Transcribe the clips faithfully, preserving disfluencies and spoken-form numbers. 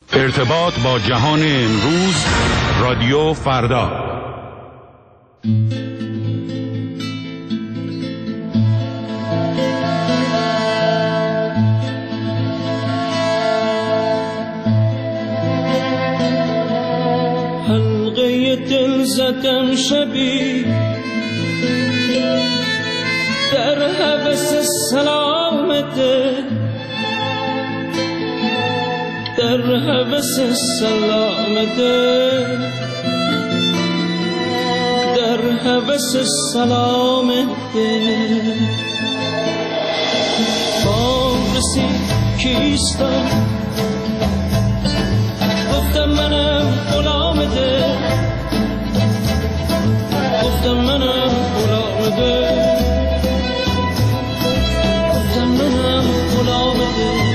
ارتباط با جهان امروز، رادیو فردا. حلقه دل زدم شبی در هوس سلامته، در هوس سلامته، در هوس سلامته. بام رسید کیستم، گفتم منم غلامته، گفتم منم غلامته، گفتم منم غلامته.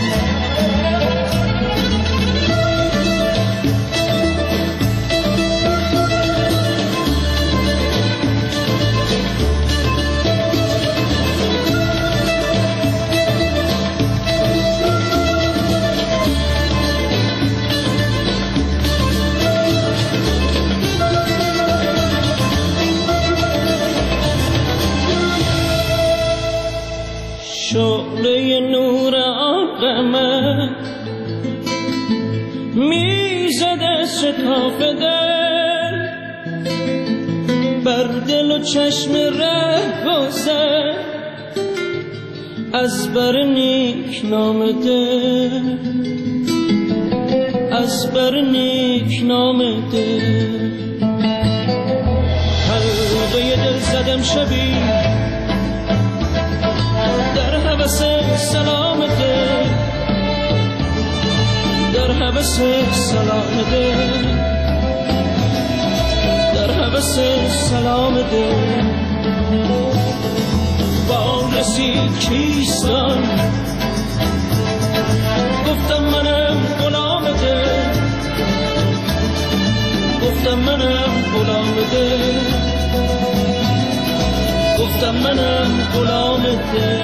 شعله نور آقامت میزد از شکاف دل، بر دل و چشم ره گذر از بر نیک نام دل، از بر نیک نام دل. حلقه دل زدم شبی در هوس سلامته، در هوس سلامته، در هوس سلامته. با رسید کیستان، گفتم منم غلامته، گفتم منم غلامته، گفتم منم غلامته.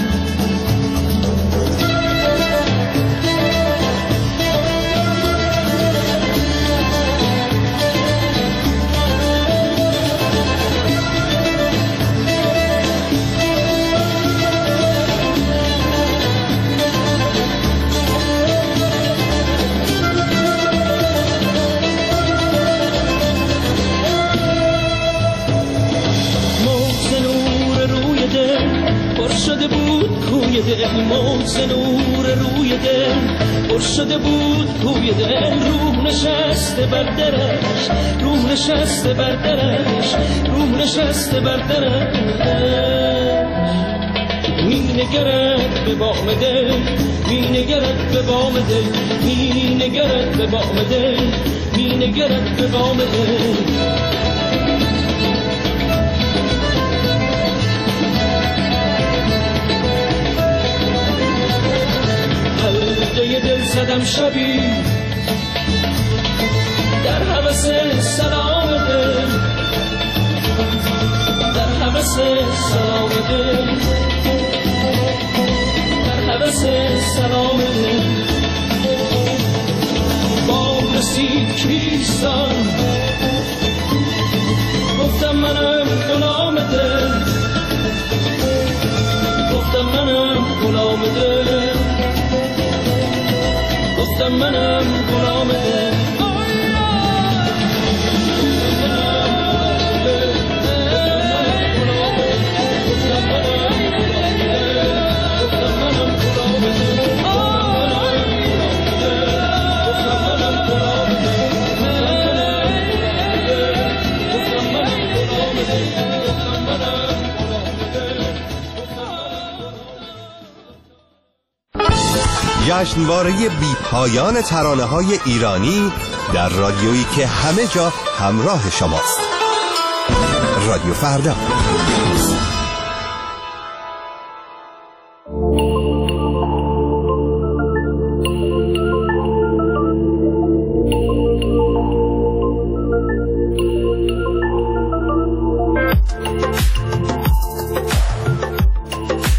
شده بود کوی دل، موج نور روی دل پر شده بود کوی دل. روح نشسته بر درش، روح نشسته بر درش، روح نشسته بر درش. می نگرد به بام دل، می نگرد به بام دل، می نگرد به بام دل، می نگرد به بام دل. حلقه دل زدم شبی در هوس سلامته، در هوس سلامته، در هوس سلامته. با رسید کیستان، گفتم منم غلامته، گفتم منم غلامته، گفتم منم غلامته. جشنواره بی پایان ترانه‌های ایرانی در رادیویی که همه جا همراه شماست. رادیو فردا.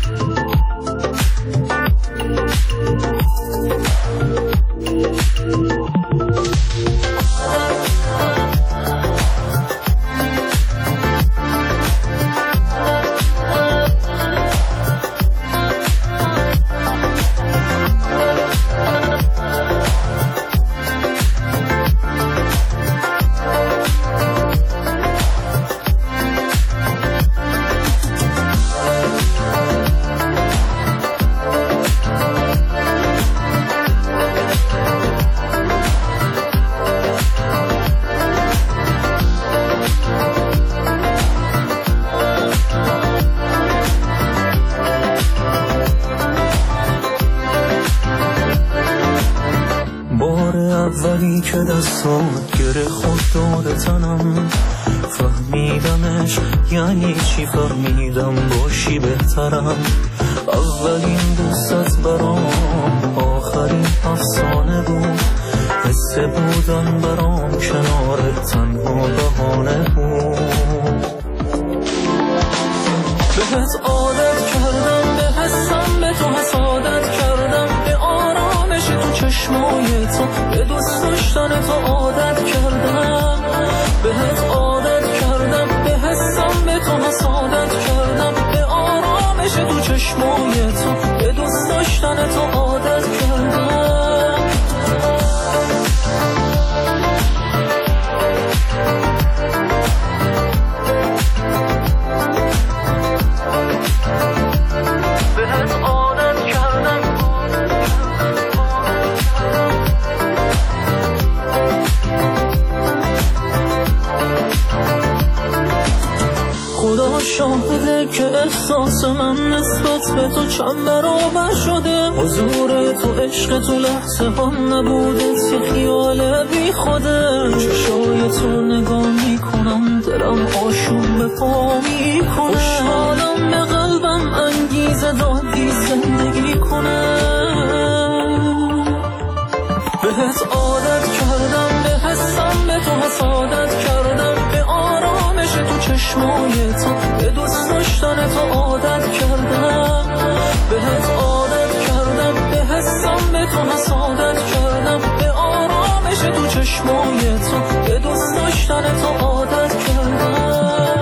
Thank you. بار اولی که دستات گره خود دور تنم فهمیدمش یعنی چی، فهمیدم باشی بهترم. اولین دوستت برام آخرین افسانه بود، حس بودن برام کنارت تنها بهانه بود. بهت عادت کردم، به حسم به تو حسادت کردم، به آرامش تو چشمای تو، به دوست داشتن تو عادت کردم. بهت عادت کردم، به حسم به تو حسادت کردم، به آرامش تو چشمای تو، به دوست داشتن تو عادت کردم. بهت عادت کردم. خدا شاهده که احساس من نسبت به تو چند برابر شده. حضور تو، عشق تو لحظه هم نبوده، یه خیال بی خوده. چشای تو نگاه میکنم، دلم آشوب به پا میکنه. خوشحالم به قلبم انگیزه دادی زندگی کنه. بهت عادت کردم، به حسم به تو حسادت کردم، به آرامش تو چشمای تو، به دوست داشتن تو عادت کردم. بهت عادت کردم، به حسم به تو حسادت کردم، به آرامش تو چشمای تو، به دوست داشتن تو عادت کردم.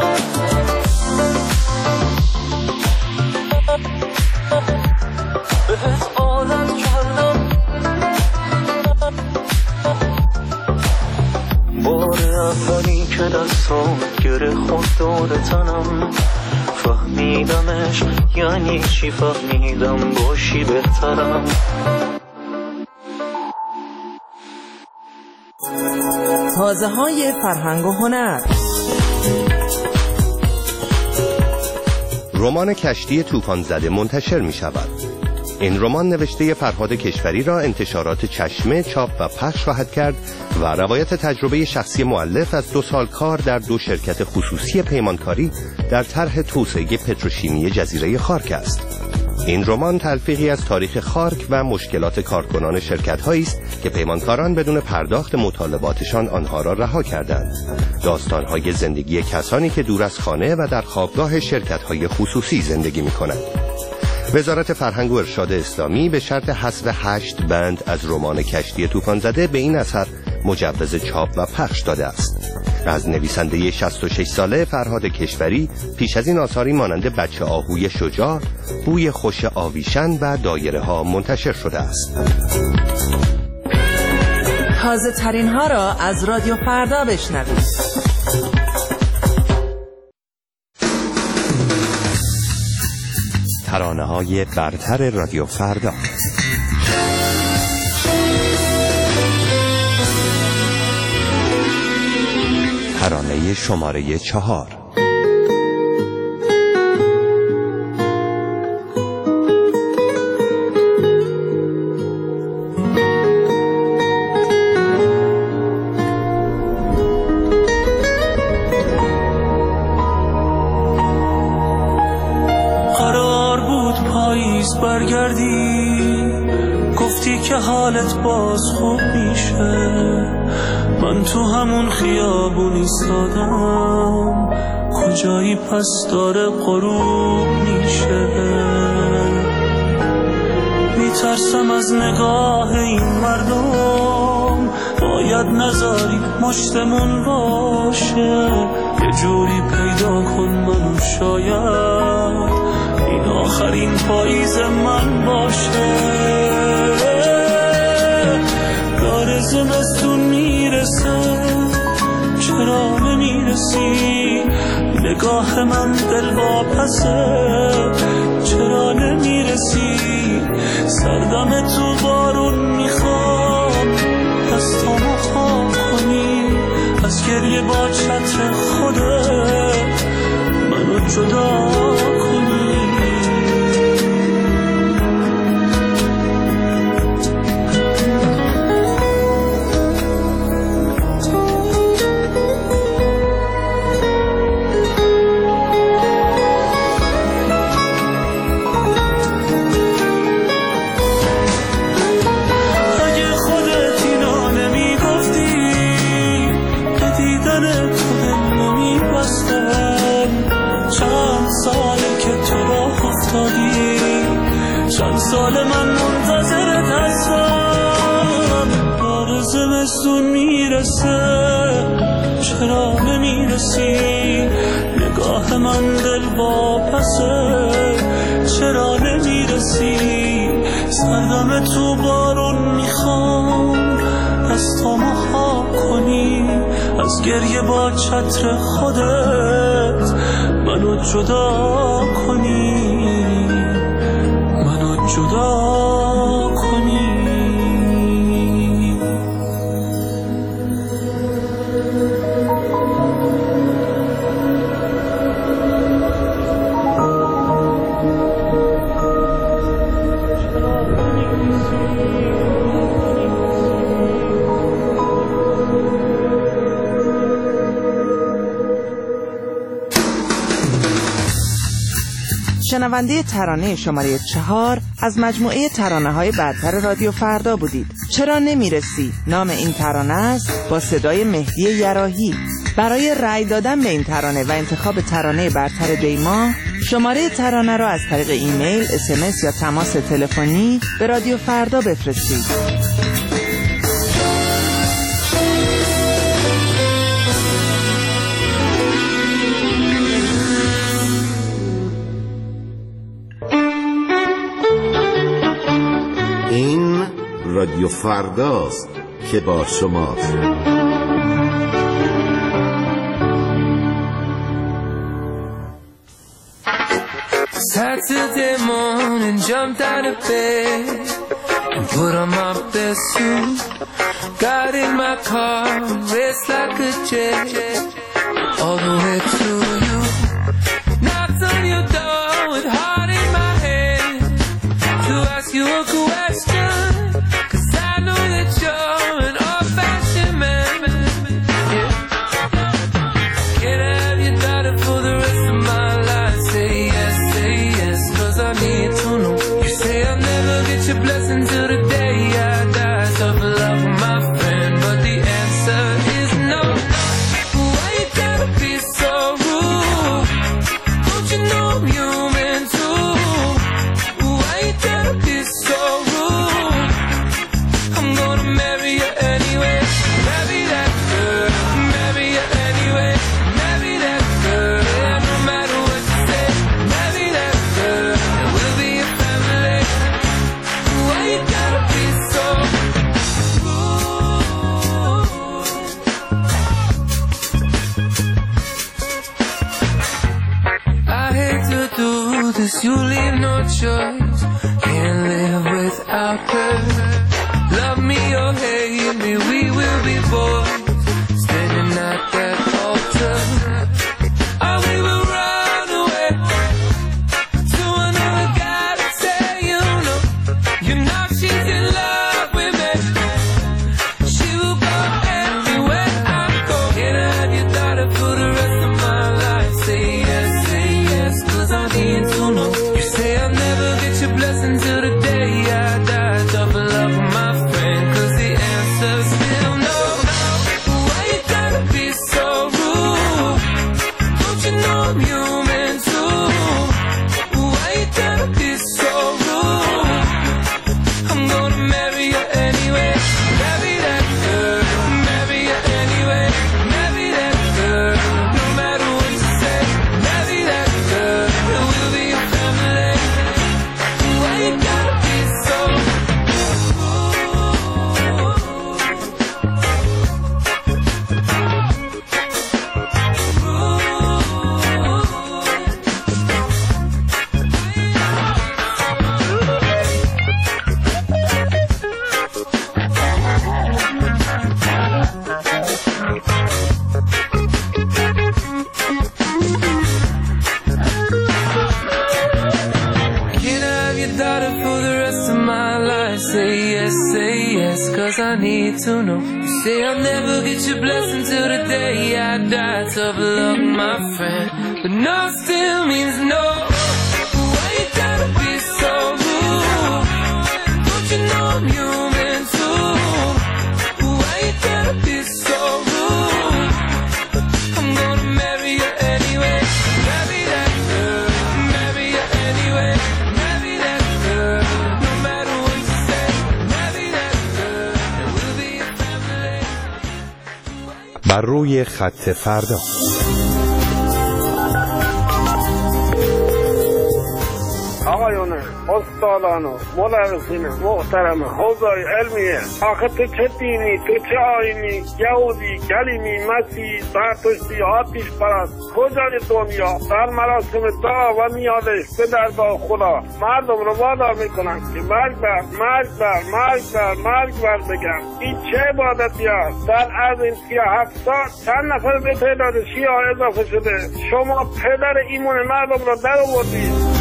بهت عادت کردم. بار اولی که دستات گره خود دور تنم فهمیدمش یعنی چی، فهمیدم باشی بهترم. تازه های فرهنگ و هنر. رمان کشتی طوفان زده منتشر می شود. این رمان نوشته فرهاد کشوری را انتشارات چشمه چاپ و پخش خواهد کرد و روایت تجربه شخصی مؤلف از دو سال کار در دو شرکت خصوصی پیمانکاری در طرح توسعه پتروشیمی جزیره خارک است. این رمان تلفیقی از تاریخ خارک و مشکلات کارکنان شرکت‌هایی است که پیمانکاران بدون پرداخت مطالباتشان آنها را رها کردند. داستان‌های زندگی کسانی که دور از خانه و در خوابگاه شرکت‌های خصوصی زندگی می‌کنند. وزارت فرهنگ و ارشاد اسلامی به شرط حذف هشت بند از رمان کشتی طوفان زده به این اثر مجوز چاپ و پخش داده است. از نویسنده شصت و شش ساله فرهاد کشوری پیش از این آثاری مانند بچه آهوی شجاع، بوی خوش آویشن و دایره ها منتشر شده است. تازه ترین ها را از رادیو فردا بشنوید. ترانه های برتر رادیو فردا. ترانه شماره چهار. برگردی گفتی که حالت باز خوب میشه، من تو همون خیابون ایستادم، کجایی پس داره غروب میشه. میترسم از نگاه این مردم، باید نذاری مشتمون باشه، یه جوری پیدا کن منو شاید این آخرین پاییز من باشه. داره زمستون میرسه، چرا نمیرسی؟ نگاه من دل واپسه، چرا نمیرسی؟ سردم تو بارون میخوام، دستامو خواب کنی، از گریه با چتر خودت منو جدا کنی. زمستون میرسه چرا نمیرسی؟ نگاه من دل واپسه چرا نمیرسی؟ سردم تو بارون میخوام از تو مها کنی، از گریه با چتر خودت منو جدا کنی، منو جدا کنی. شنونده ترانه شماره چهار از مجموعه ترانه های برتر رادیو فردا بودید. چرا نمیرسی نام این ترانه است با صدای مهدی یراحی. برای رأی دادن به این ترانه و انتخاب ترانه برتر دیما شماره ترانه را از طریق ایمیل، اس ام اس یا تماس تلفنی به رادیو فردا بفرستید. رادیو فرداست که با شماست. Saturday morning, jumped out of bed and put on my best suit. Got in my car, raced like a jet all the way to you. Knocked on your door with heart in my hand to ask you a question. Your blessing till the day I die. Tough love with my friend, but the answer is no. Why you gotta be so rude? Don't you know I'm human too? Why you gotta be so rude? I'm gonna marry you anyway. Marry that girl. Marry you anyway. Marry that girl. Yeah, no matter what you say. Marry that girl. And we'll be a family. Why you gotta be so rude? I hate to do this, you leave no choice. Can't live without her. Love me or hate me, we will be boys. Standing at that altar. Oh, we will run away to another guy to say you know. You know she's in love with me. She will go everywhere I go. Can I have your daughter for the rest of my life? Say yes, say yes, cause I need to know. You say I'll never get your blessing till the day I die. Double love with my friend, cause the answer's still no. Why you gotta be so rude? Don't you know I'm human too? Why you gotta be so rude? I'm gonna marry you anyway. Marry that girl. Marry you anyway. Marry that girl. No matter what you say. Marry that girl. And we'll be a family. Why you gotta be so rude? Can I have your daughter for the rest of my life? Say yes, say yes, cause I need to know. You say I'll never get your blessing till the day I die. Tough luck, my friend, but no still means no. Why you gotta be so rude? Don't you know I'm human too? Why you gotta be so rude? I'm gonna marry you anyway. Marry that girl. Marry you anyway. Marry that girl. No matter what you say. Marry that girl. And we'll be a family. بر روی خط فردا. آقایون استادان و مدرسین محترم حوزه علمیه، آخه تو چه دینی، تو چه آیینی، یهودی، کلیمی، مسیحی، زرتشتی، آتیش پرست، کجای دنیا در مراسم دعا و نیازش به درگاه خدا مردم رو وادار میکنن که مرگ بر مرگ بر مرگ بر مرگ بر بگن. این چه عبادتی است؟ در از این سی و هفت سال چند نفر به تعداد شیعه اضافه شده؟ شما پدر ایمون مردم رو در آوردید.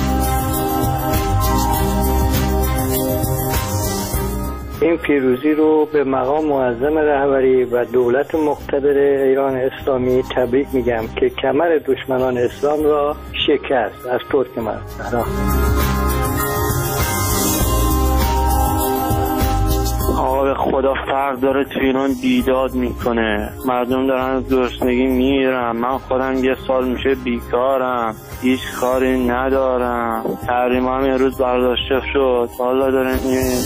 این پیروزی رو به مقام معظم رهبری و دولت مقتدر ایران اسلامی تبریک میگم که کمر دشمنان اسلام را شکست از ترکمنستان. آقا به خدا فرد داره تو ایران بیداد میکنه، مردم دارن از گرسنگی میرن، من خودم یه سال میشه بیکارم، هیچ کاری ندارم، تحریم هم یه روز برداشته شد، حالا داره این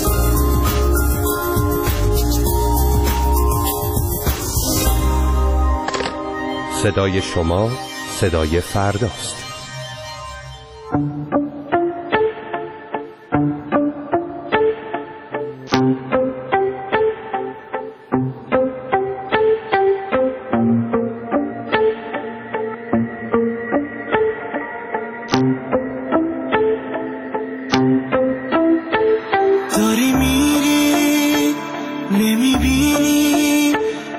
صدای شما صدای فرداست. داری میری نمیبینی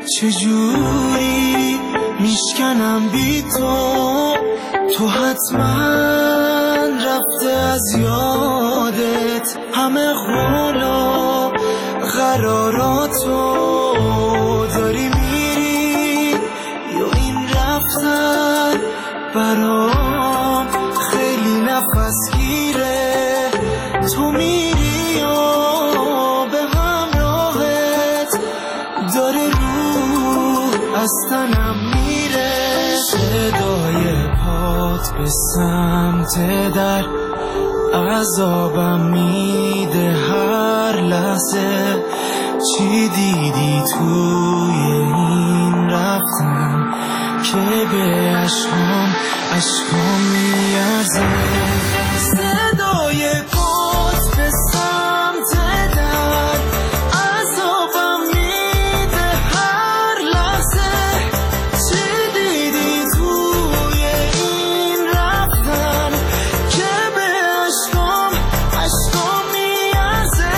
چجوری میشکنم بی تو، تو حتما رفته از یادت همه قولا قراراتو. داری میری یا این رفتن برام خیلی نفس گیره، تو میری یا به همراهت داره رو از تنم میره. صدای پات به سمت در عذابم میده هر لحظه، چی دیدی توی این رفتن که به عشقام عشقام میارزه. صدای پات به سمت در عذابم میده هر لحظه، چی دیدی توی این رفتن که به عشقام عشقام میارزه.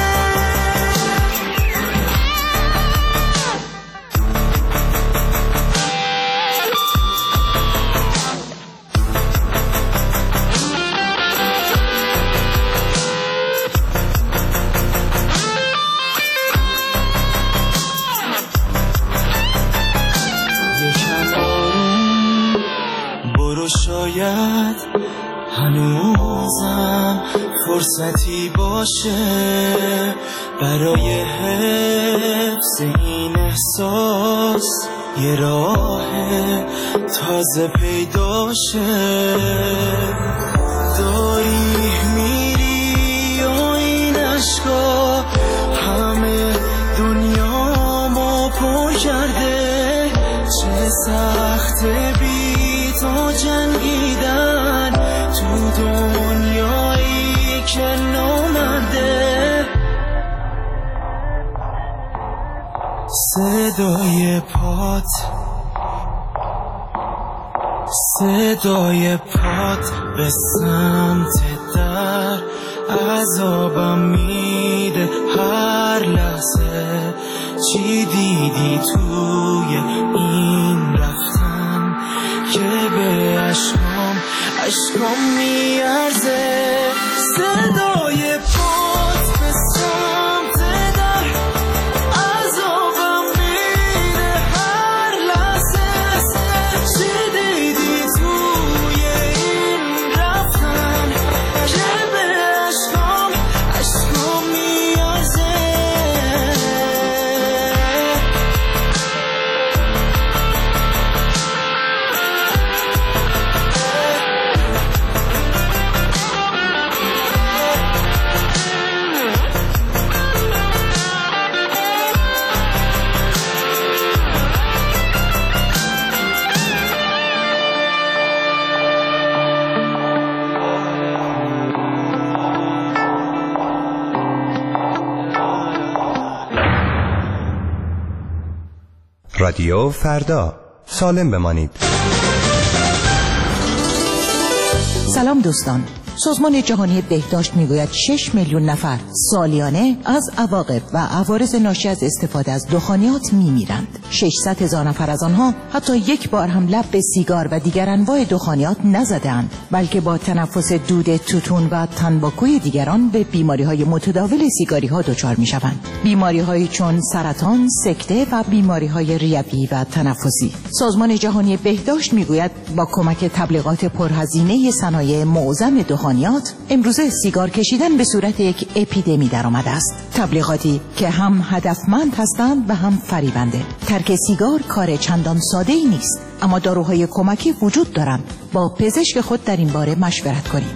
شاید هنوزم فرصتی باشه برای حفظ این احساس، یه راه تازه پیداشه. داری میری و این عشقا همه دنیا ما پر کرده، چه سخت بی تو جنگیدن تو دنیایی که نامرده. صدای پات صدای پات به سمت در عذابم میده هر لحظه، چی دیدی توی این رفتن که به عشقام عشقام میارزه. صدای پات به سمت در عذابم میده هر لحظه، چی دیدی توی این رفتن که به عشقام عشقام میارزه. رادیو فردا، سالم بمانید. سلام دوستان. سازمان جهانی بهداشت میگوید شش میلیون نفر سالیانه از عواقب و عوارض ناشی از استفاده از دخانیات میمیرند. ششصد هزار نفر از آنها حتی یک بار هم لب به سیگار و دیگر انواع دخانیات نزدند، بلکه با تنفس دود توتون و تنباکوی دیگران به بیماری‌های متداول سیگاری‌ها دچار می‌شوند. بیماری‌هایی چون سرطان، سکته و بیماری‌های ریوی و تنفسی. سازمان جهانی بهداشت میگوید با کمک تبلیغات پرهزینه صنایع معظم دخانیات امروزه سیگار کشیدن به صورت یک اپیدمی در آمده است. تبلیغاتی که هم هدفمند هستند و هم فریبنده. ترک سیگار کار چندان ساده ای نیست، اما داروهای کمکی وجود دارند. با پزشک خود در این باره مشورت کنید.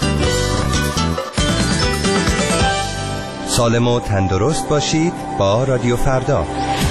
سالم و تندرست باشید با رادیو فردا.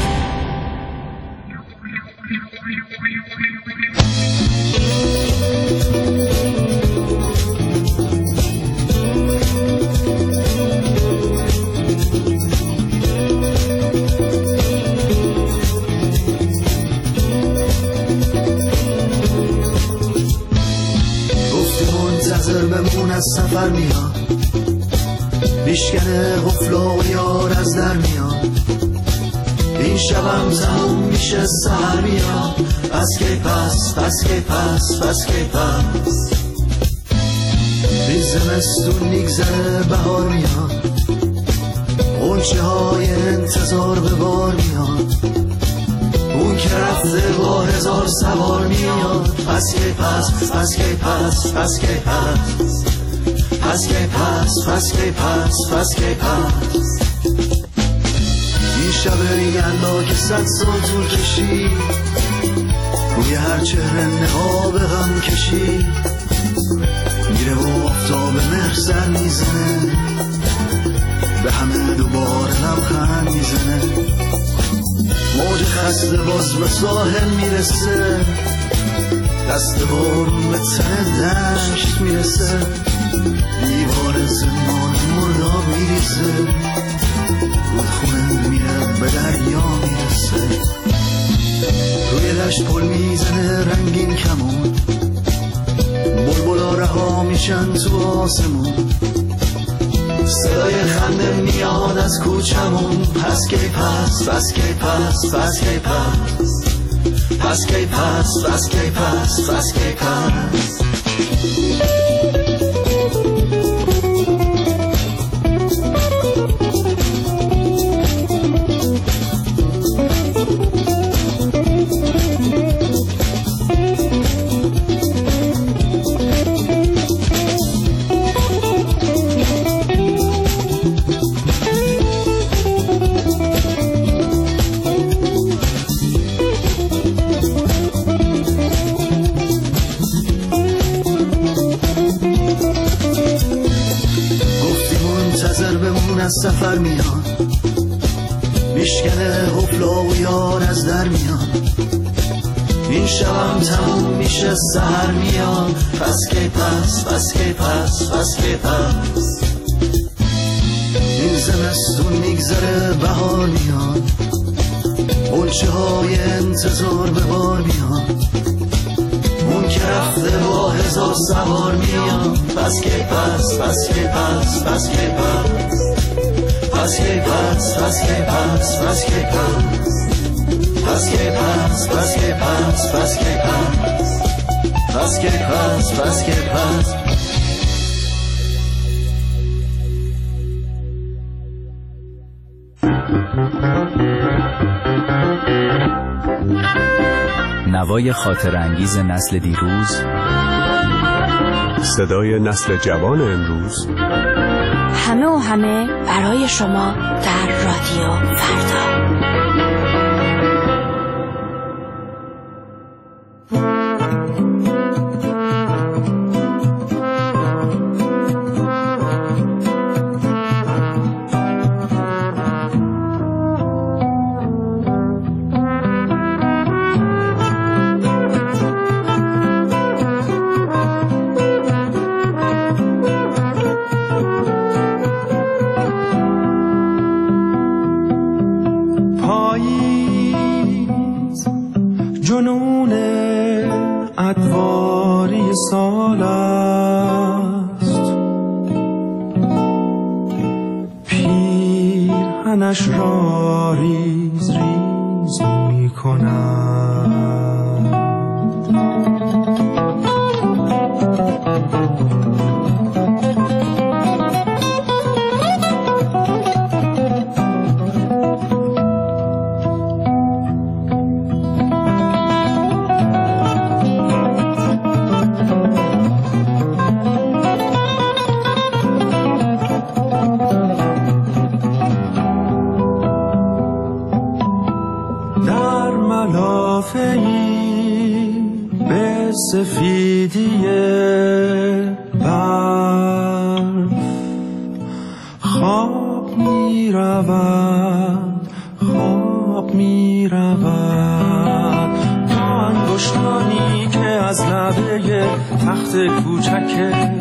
از سفر میاد، بیشکنه غفلا و یار از در میاد. این شبم تموم میشه سهر میاد. پس که پس پس که پس پس که پس بی زمستون میگذره بهار میاد. غنچه های انتظار به بار میاد. اون که رفته با هزار سوار میاد. پس که پس پس که پس پس که پس پس که پس پس که پس پس که پس این شب یلدا که صد سال طول کشید، روی هر چهره نقاب غم کشید. میره و آفتاب مهر سر میزنه، به همه دوباره لبخند میزنه. موج خسته باز به ساحل میرسه، دست بارون به تن دشت میرسه. دیوار زمان مرداب میریزه، رودخونه میره به دریا میرسه. روی دشت پل میزنه رنگین کمون، بلبلا رها میشن تو آسمون. صدای خنده میاد از کوچمون. پس که پس پس که پس پس که پس پس که پس پس که پس پس که پس سفر میاد، میشکنه غفلا و یار از در میاد. این شبم تموم میشه سهر میاد. پس که پس پس که پس پس که پس این زمستون میگذره بهار میاد. غنچه های انتظار به بار میاد. اون که رفته با هزار سوار میاد. پس که پس پس که پس پس که پس پس که پس پس که پس پس که پس پس که پس پس که پس پس که پس پس که پس پس که پس نوای خاطر انگیز نسل دیروز، صدای نسل جوان امروز، همه و همه برای شما در رادیو فردا. جنون ادواری سال است، پیرهنش را ریز ریز می کند. به سفیدی برف خواب می رود، خواب می رود. تا انگشتانی که از لبه تخت کوچک